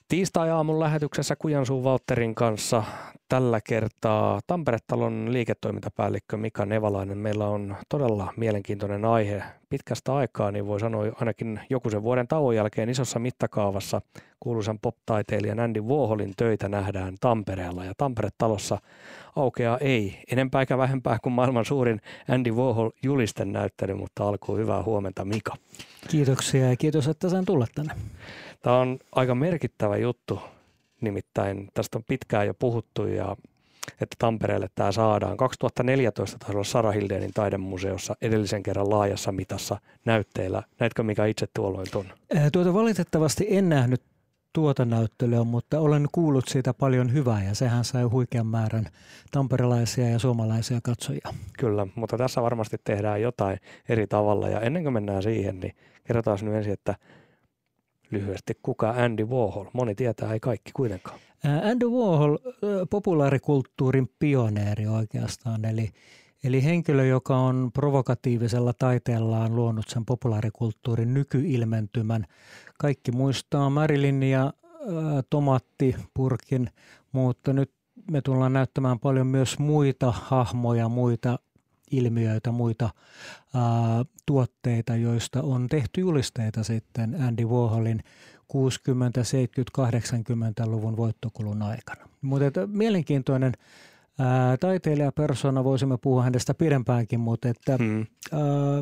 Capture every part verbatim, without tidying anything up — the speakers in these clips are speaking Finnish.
Tiistai-aamun lähetyksessä Kujansuun Valtterin kanssa tällä kertaa Tampere-talon liiketoimintapäällikkö Mika Nevalainen. Meillä on todella mielenkiintoinen aihe. Pitkästä aikaa, niin voi sanoa ainakin jokuisen vuoden tauon jälkeen isossa mittakaavassa kuuluisan pop-taiteilijan Andy Warholin töitä nähdään Tampereella. Ja Tampere-talossa aukeaa ei enempää eikä vähempää kuin maailman suurin Andy Warhol-julistenäyttely, mutta alkuun hyvää huomenta Mika. Kiitoksia ja kiitos, että sain tulla tänne. Tämä on aika merkittävä juttu, nimittäin tästä on pitkään jo puhuttu ja että Tampereelle tämä saadaan. kaksituhattaneljätoista taisi olla Sara Hildénin taidemuseossa edellisen kerran laajassa mitassa näytteillä. Näetkö mikä itse tuolloin tuon? Tuota valitettavasti en nähnyt tuota näyttelyä, mutta olen kuullut siitä paljon hyvää ja sehän sai huikean määrän tamperelaisia ja suomalaisia katsojia. Kyllä, mutta tässä varmasti tehdään jotain eri tavalla ja ennen kuin mennään siihen, niin kerrotaan nyt ensin, että lyhyesti kuka Andy Warhol? Moni tietää, ei kaikki kuitenkaan. Andy Warhol, populaarikulttuurin pioneeri oikeastaan, eli, eli henkilö, joka on provokatiivisella taiteellaan luonut sen populaarikulttuurin nykyilmentymän. Kaikki muistaa Marilyn ja ä, tomaattipurkin, mutta nyt me tullaan näyttämään paljon myös muita hahmoja, muita ilmiöitä, muita ää, tuotteita, joista on tehty julisteita sitten Andy Warholin kuusikymmentä-, seitsemänkymmentä-, kahdeksankymmentäluvun voittokulun aikana. Mutta mielenkiintoinen ää, taiteilijapersona, voisimme puhua hänestä pidempäänkin, mutta että, hmm. ää,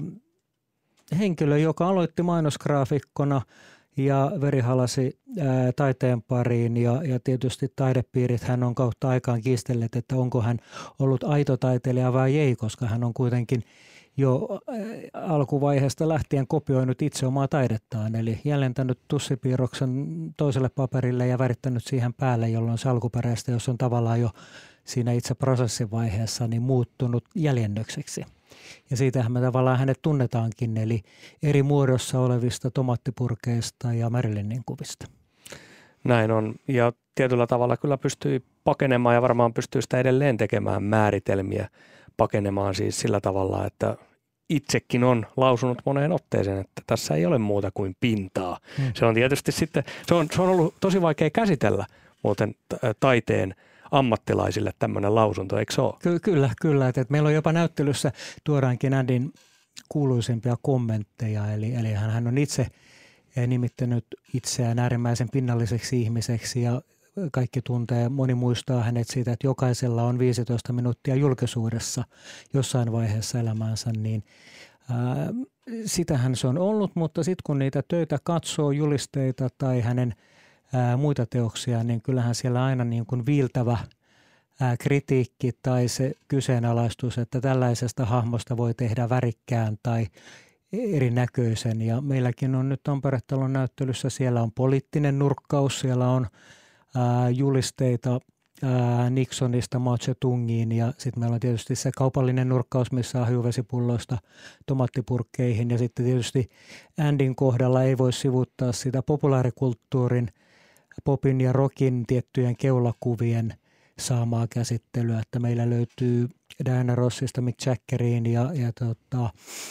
henkilö, joka aloitti mainosgraafikkona ja verihalasi ää, taiteen pariin ja, ja tietysti taidepiirit hän on kautta aikaan kiistelleet, että onko hän ollut aito taiteilija vai ei, koska hän on kuitenkin jo ää, alkuvaiheesta lähtien kopioinut itse omaa taidettaan, eli jäljentänyt tussipiirroksen toiselle paperille ja värittänyt siihen päälle, jolloin se alkuperäistä, jos on tavallaan jo siinä itse prosessin vaiheessa, niin muuttunut jäljennökseksi. Ja siitähän me tavallaan hänet tunnetaankin, eli eri muodossa olevista tomaattipurkeista ja Marilynin kuvista. Näin on, ja tietyllä tavalla kyllä pystyy pakenemaan ja varmaan pystyy sitä edelleen tekemään määritelmiä, pakenemaan siis sillä tavalla, että itsekin on lausunut moneen otteeseen, että tässä ei ole muuta kuin pintaa. Hmm. Se on tietysti sitten, se on, se on ollut tosi vaikea käsitellä muuten taiteen ammattilaisille tämmöinen lausunto, eikö se ole? Ky- kyllä, kyllä. Että meillä on jopa näyttelyssä tuodaankin Andyn kuuluisimpia kommentteja, eli, eli hän on itse nimittänyt itseään äärimmäisen pinnalliseksi ihmiseksi ja kaikki tuntee, moni muistaa hänet siitä, että jokaisella on viisitoista minuuttia julkisuudessa jossain vaiheessa elämäänsä, niin ää, sitähän se on ollut, mutta sitten kun niitä töitä katsoo, julisteita tai hänen ää, muita teoksia, niin kyllähän siellä aina niin kuin viiltävä ää, kritiikki tai se kyseenalaistus, että tällaisesta hahmosta voi tehdä värikkään tai erinäköisen. Ja meilläkin on nyt Tampere-talon näyttelyssä, siellä on poliittinen nurkkaus, siellä on ää, julisteita ää, Nixonista Mao Zedongiin ja sitten meillä on tietysti se kaupallinen nurkkaus, missä on hajuvesipulloista tomaattipurkkeihin ja sitten tietysti Andyn kohdalla ei voi sivuuttaa sitä populaarikulttuurin, popin ja rockin tiettyjen keulakuvien saamaa käsittelyä, että meillä löytyy Diana Rossista Mick Jaggeriin ja, ja tota,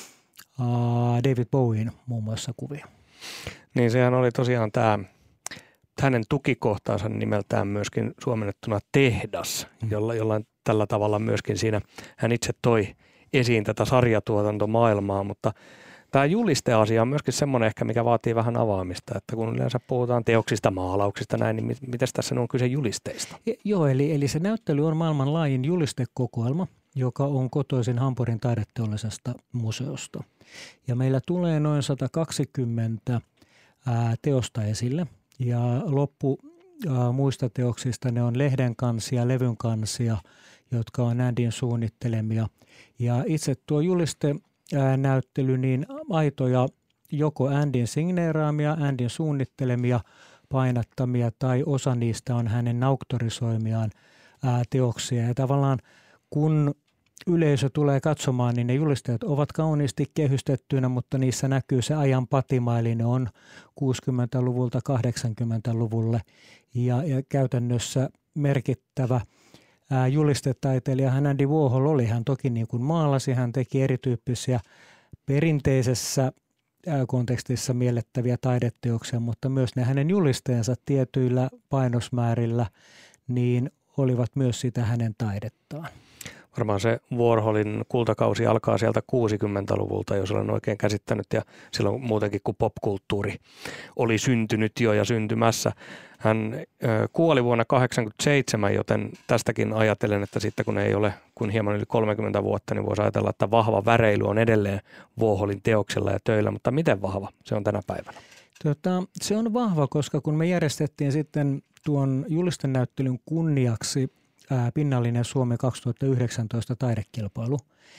David Bowien muun muassa kuvia. Niin sehän oli tosiaan tämä hänen tukikohtaansa nimeltään myöskin suomennettuna Tehdas, jolla, jollain tällä tavalla myöskin siinä hän itse toi esiin tätä sarjatuotantomaailmaa, mutta tämä julisteasia on myöskin semmoinen ehkä, mikä vaatii vähän avaamista, että kun yleensä puhutaan teoksista, maalauksista näin, niin miten tässä on kyse julisteista? Joo, eli, eli se näyttely on maailman laajin julistekokoelma, joka on kotoisin Hampurin taideteollisesta museosta. Ja meillä tulee noin sata kaksikymmentä ää, teosta esille ja loppu ää, muista teoksista ne on lehden kansia, levyn kansia, jotka on Andyn suunnittelemia. Ja itse tuo juliste näyttely, niin aitoja joko Andyn signeeraamia, Andyn suunnittelemia, painattamia tai osa niistä on hänen auktorisoimiaan ää, teoksia. Ja tavallaan kun yleisö tulee katsomaan, niin ne julisteet ovat kauniisti kehystettyinä, mutta niissä näkyy se ajan patima, eli ne on kuusikymmentäluvulta kahdeksankymmentäluvulle ja, ja käytännössä merkittävä ää, julistetaiteilija hän Andy Warhol oli. Hän toki niin kuin maalasi, hän teki erityyppisiä perinteisessä kontekstissa miellettäviä taideteoksia, mutta myös ne hänen julisteensa tietyillä painosmäärillä niin olivat myös sitä hänen taidettaan. Varmaan se Warholin kultakausi alkaa sieltä kuusikymmentäluvulta, jos olen oikein käsittänyt, ja silloin muutenkin kun popkulttuuri oli syntynyt jo ja syntymässä. Hän kuoli vuonna tuhatyhdeksänsataakahdeksankymmentäseitsemän, joten tästäkin ajattelen, että sitten kun ei ole kuin hieman yli kolmekymmentä vuotta, niin voisi ajatella, että vahva väreily on edelleen Warholin teoksella ja töillä, mutta miten vahva se on tänä päivänä? Tota, se on vahva, koska kun me järjestettiin sitten tuon julistenäyttelyn kunniaksi ää, Pinnallinen Suomi kaksituhattayhdeksäntoista taidekilpailu,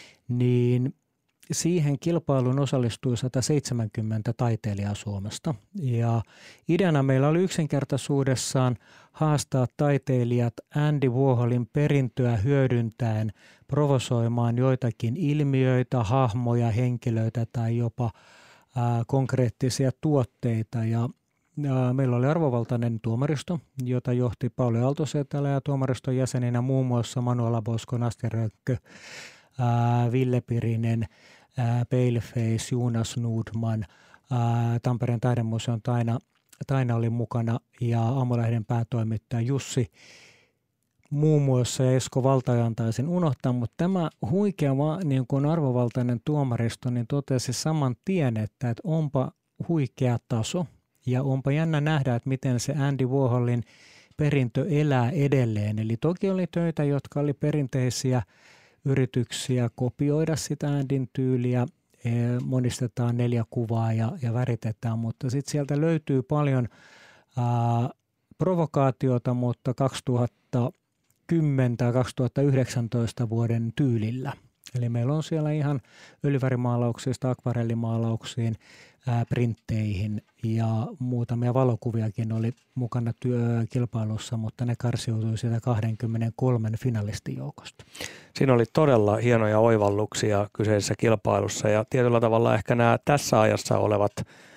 niin siihen kilpailuun osallistui sata seitsemänkymmentä taiteilijaa Suomesta. Ja ideana meillä oli yksinkertaisuudessaan haastaa taiteilijat Andy Warholin perintöä hyödyntäen provosoimaan joitakin ilmiöitä, hahmoja, henkilöitä tai jopa ää, konkreettisia tuotteita. Ja Ja meillä oli arvovaltainen tuomaristo, jota johti Pauli Aaltosetälä ja tuomariston jäseninä muun muassa Manuela Bosko, Nasti Rönkkö, ää, Ville Pirinen, ää, Paleface, Jonas Nordman, ää, Tampereen taidemuseon Taina, Taina oli mukana ja Aamulehden päätoimittaja Jussi muun muassa ja Esko Valtajan taisin unohtaa, mutta tämä huikea niin kuin arvovaltainen tuomaristo niin totesi saman tien, että, että onpa huikea taso. Ja onpa jännä nähdä, että miten se Andy Warholin perintö elää edelleen. Eli toki oli töitä, jotka oli perinteisiä yrityksiä kopioida sitä Andyn tyyliä. Monistetaan neljä kuvaa ja, ja väritetään, mutta sitten sieltä löytyy paljon ää, provokaatiota, mutta kaksituhattakymmenen kaksituhattayhdeksäntoista vuoden tyylillä. Eli meillä on siellä ihan öljyvärimaalauksista akvarellimaalauksiin, ää, printteihin ja muutamia valokuviakin oli mukana työkilpailussa, mutta ne karsiutui siitä kaksikymmentäkolme finalistijoukosta. Siinä oli todella hienoja oivalluksia kyseisessä kilpailussa ja tietyllä tavalla ehkä nämä tässä ajassa olevat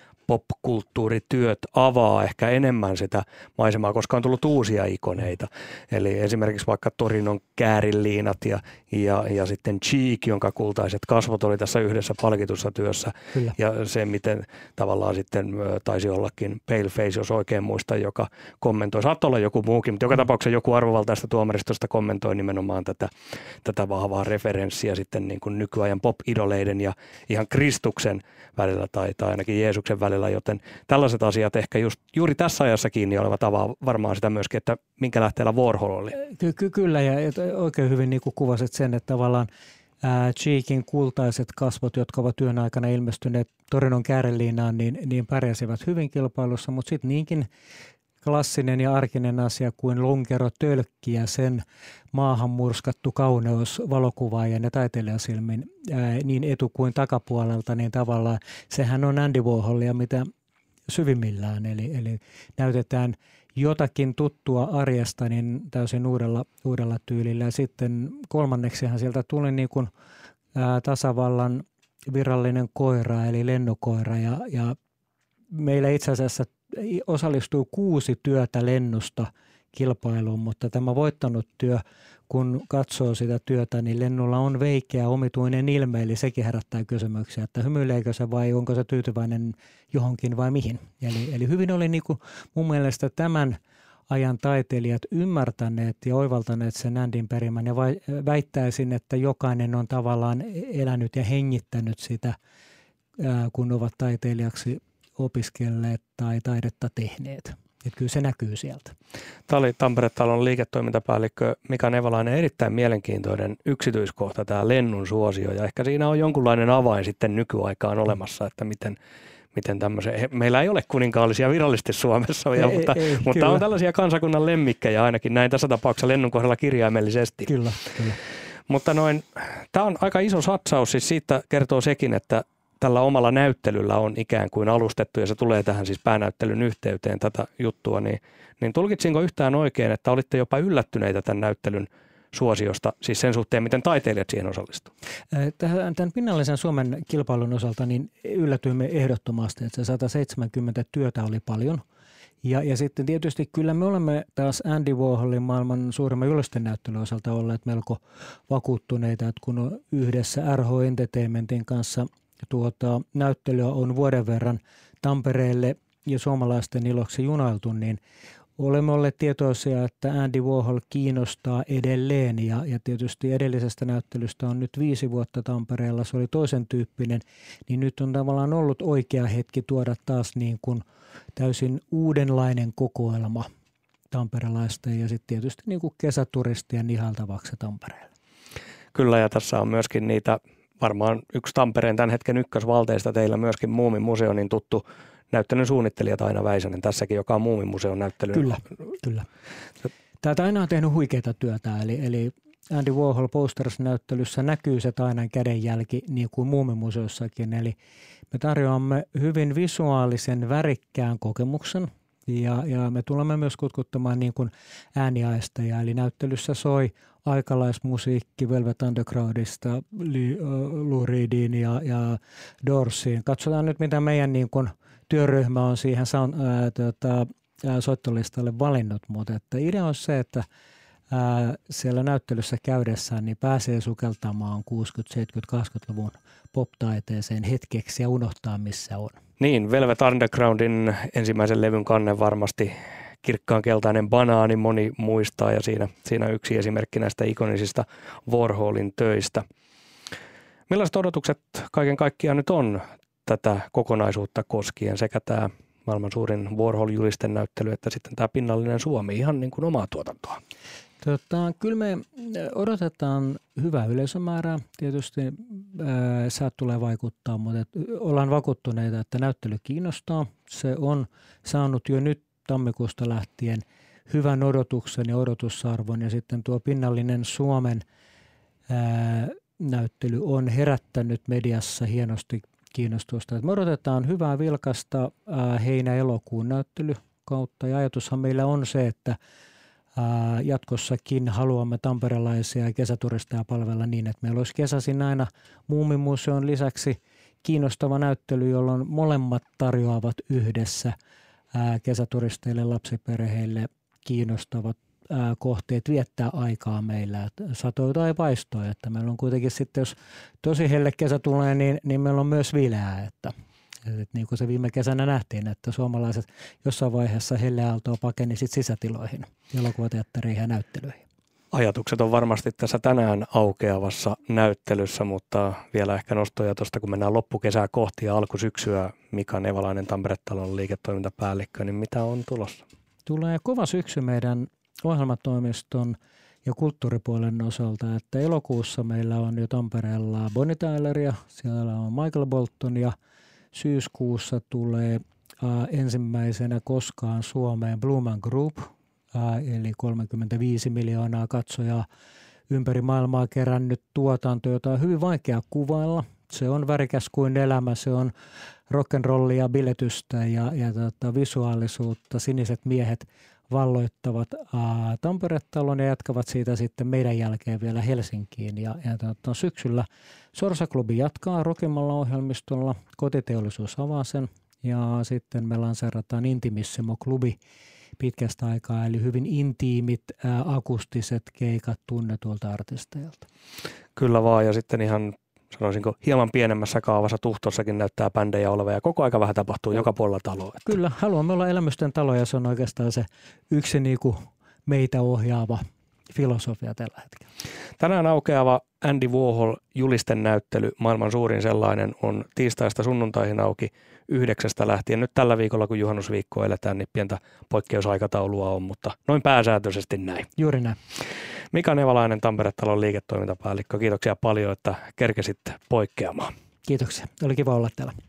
popkulttuurityöt avaa ehkä enemmän sitä maisemaa, koska on tullut uusia ikoneita. Eli esimerkiksi vaikka Torinon käärinliinat ja, ja, ja sitten Cheek, jonka kultaiset kasvot oli tässä yhdessä palkitussa työssä. Kyllä. Ja se, miten tavallaan sitten taisi ollakin Paleface, jos oikein muistan, joka kommentoi. Saattoi olla joku muukin, mutta joka tapauksessa joku arvovaltaista tuomaristosta kommentoi nimenomaan tätä, tätä vahvaa referenssiä sitten niin kuin nykyajan pop-idoleiden ja ihan Kristuksen välillä tai, tai ainakin Jeesuksen välillä. Joten tällaiset asiat ehkä just, juuri tässä ajassa kiinni olevat avaa varmaan sitä myöskin, että minkä lähteellä Warhol oli. Ky- ky- kyllä ja oikein hyvin niin kuin kuvasit sen, että tavallaan ää, Cheekin kultaiset kasvot, jotka ovat työn aikana ilmestyneet Torinon käärinliinaan, niin, niin pärjäsivät hyvin kilpailussa, mutta sitten niinkin klassinen ja arkinen asia kuin lonkerotölkki ja sen maahan murskattu kauneus valokuvaajan ja taiteilijasilmin ää, niin etu- kuin takapuolelta, niin tavallaan sehän on Andy Warholia mitä syvimmillään. Eli, eli näytetään jotakin tuttua arjesta niin täysin uudella, uudella tyylillä. Ja sitten kolmanneksihan sieltä tuli niin kuin, ää, tasavallan virallinen koira eli lennokoira ja, ja meillä itse asiassa osallistuu kuusi työtä lennosta kilpailuun, mutta tämä voittanut työ, kun katsoo sitä työtä, niin lennolla on veikeä omituinen ilme, eli sekin herättää kysymyksiä, että hymyileekö se vai onko se tyytyväinen johonkin vai mihin. Eli, eli hyvin oli niin kuin mun mielestä tämän ajan taiteilijat ymmärtäneet ja oivaltaneet sen Andyn perimän ja vai, väittäisin, että jokainen on tavallaan elänyt ja hengittänyt sitä, ää, kun ovat taiteilijaksi opiskelleet tai taidetta tehneet. Että kyllä se näkyy sieltä. Tämä oli Tampere-talon liiketoimintapäällikkö Mika Nevalainen. Erittäin mielenkiintoinen yksityiskohta tämä lennun suosio ja ehkä siinä on jonkunlainen avain sitten nykyaikaan olemassa, että miten, miten tämmöisen, meillä ei ole kuninkaallisia virallisesti Suomessa, ei, mutta, ei, mutta on tällaisia kansakunnan lemmikkejä ainakin näin tässä tapauksessa lennun kohdalla kirjaimellisesti. Kyllä, kyllä. Mutta noin, tämä on aika iso satsaus, siis siitä kertoo sekin, että tällä omalla näyttelyllä on ikään kuin alustettu ja se tulee tähän siis päänäyttelyn yhteyteen tätä juttua, niin, niin tulkitsinko yhtään oikein, että olitte jopa yllättyneitä tämän näyttelyn suosiosta, siis sen suhteen, miten taiteilijat siihen osallistuvat? Tämän Pinnallisen Suomen kilpailun osalta niin yllätyimme ehdottomasti, että se sata seitsemänkymmentä työtä oli paljon. Ja, ja sitten tietysti kyllä me olemme taas Andy Warholin maailman suurimman julistenäyttelyn osalta olleet melko vakuuttuneita, että kun on yhdessä R H Entertainmentin kanssa tuota, näyttelyä on vuoden verran Tampereelle ja suomalaisten iloksi junailtu, niin olemme olleet tietoisia, että Andy Warhol kiinnostaa edelleen ja, ja tietysti edellisestä näyttelystä on nyt viisi vuotta Tampereella, se oli toisen tyyppinen, niin nyt on tavallaan ollut oikea hetki tuoda taas niin kuin täysin uudenlainen kokoelma tamperelaista ja sitten tietysti niin kuin kesäturistien ihailtavaksi Tampereelle. Kyllä, ja tässä on myöskin niitä varmaan yksi Tampereen tämän hetken ykkösvalteista teillä myöskin Muumimuseo, niin tuttu näyttelyn suunnittelijat Aina Väisänen tässäkin, joka on Muumimuseon näyttely. Kyllä, kyllä. Tämä Taina on tehnyt huikeaa työtä, eli, eli Andy Warhol Posters-näyttelyssä näkyy se Tainan kädenjälki niin kuin Muumimuseossakin, eli me tarjoamme hyvin visuaalisen, värikkään kokemuksen ja, ja me tulemme myös kutkuttamaan niin kuin ääniaisteja, eli näyttelyssä soi aikalaismusiikki Velvet Undergroundista, Lou Reediin ja, ja Doorsiin. Katsotaan nyt, mitä meidän niin kuin työryhmä on siihen sound, ää, tota, ää, soittolistalle valinnut, mutta että idea on se, että ää, siellä näyttelyssä käydessään niin pääsee sukeltamaan kuusikymmentä-, seitsemänkymmentä-, kahdeksankymmentäluvun pop-taiteeseen hetkeksi ja unohtaa, missä on. Niin, Velvet Undergroundin ensimmäisen levyn kanne varmasti kirkkaan keltainen banaani moni muistaa ja siinä, siinä yksi esimerkki näistä ikonisista Warholin töistä. Millaiset odotukset kaiken kaikkiaan nyt on tätä kokonaisuutta koskien, sekä tämä maailman suurin Warhol-julisten näyttely että sitten tämä Pinnallinen Suomi, ihan niin kuin omaa tuotantoa? Tota, kyllä me odotetaan hyvää yleisömäärää. Tietysti ää, säät tulee vaikuttaa, mutta et ollaan vakuuttuneita, että näyttely kiinnostaa. Se on saanut jo nyt tammikuusta lähtien hyvän odotuksen ja odotusarvon ja sitten tuo Pinnallinen Suomen ää, näyttely on herättänyt mediassa hienosti kiinnostusta. Et me odotetaan hyvää vilkasta ää, heinä-elokuun näyttelykautta ja ajatushan meillä on se, että ää, jatkossakin haluamme tamperelaisia ja kesäturisteja palvella niin, että meillä olisi kesäisin aina Muumimuseon lisäksi kiinnostava näyttely, jolloin molemmat tarjoavat yhdessä ää, kesäturisteille, lapsiperheille kiinnostavat ää, kohteet viettää aikaa meillä, että satoi tai paistoi, että meillä on kuitenkin sitten, jos tosi helle kesä tulee, niin, niin meillä on myös viileää, että, että niin kuin se viime kesänä nähtiin, että suomalaiset jossain vaiheessa helleaaltoa pakeni sit sisätiloihin, elokuvateatteriin ja näyttelyihin. Ajatukset on varmasti tässä tänään aukeavassa näyttelyssä, mutta vielä ehkä nostoja tuosta, kun mennään loppukesää kohti ja alkusyksyä. Mika Nevalainen, Tampere-talon liiketoimintapäällikkö, niin mitä on tulossa? Tulee kova syksy meidän ohjelmatoimiston ja kulttuuripuolen osalta, että elokuussa meillä on jo Tampereella Bonnie Tyleria, siellä on Michael Bolton ja syyskuussa tulee äh, ensimmäisenä koskaan Suomeen Bluman Group, äh, eli kolmekymmentäviisi miljoonaa katsojaa ympäri maailmaa kerännyt tuotanto, jota on hyvin vaikea kuvailla. Se on värikäs kuin elämä, se on rock'n'rollia, biletystä ja, ja tota, visuaalisuutta. Siniset miehet valloittavat ää, Tampere-talon ja jatkavat siitä sitten meidän jälkeen vielä Helsinkiin. Ja, ja tota, syksyllä Sorsa-klubi jatkaa Rockimalla ohjelmistolla, Kotiteollisuus avaa sen ja sitten me lanseerataan Intimissimo-klubi pitkästä aikaa, eli hyvin intiimit, ää, akustiset keikat tunnetuilta artisteilta. Kyllä vaan, ja sitten ihan sanoisinko hieman pienemmässä kaavassa Tuhtossakin näyttää bändejä olevan ja koko aika vähän tapahtuu joka puolella taloa. Että. Kyllä, haluamme olla elämysten talo ja se on oikeastaan se yksi niinku meitä ohjaava filosofia tällä hetkellä. Tänään aukeava Andy Warhol julisten näyttely, maailman suurin sellainen, on tiistaista sunnuntaihin auki yhdeksästä lähtien. Nyt tällä viikolla, kun juhannusviikkoa eletään, niin pientä poikkeusaikataulua on, mutta noin pääsääntöisesti näin. Juuri näin. Mika Nevalainen, Tampere-talon liiketoimintapäällikkö, kiitoksia paljon, että kerkesit poikkeamaan. Kiitoksia. Oli kiva olla täällä.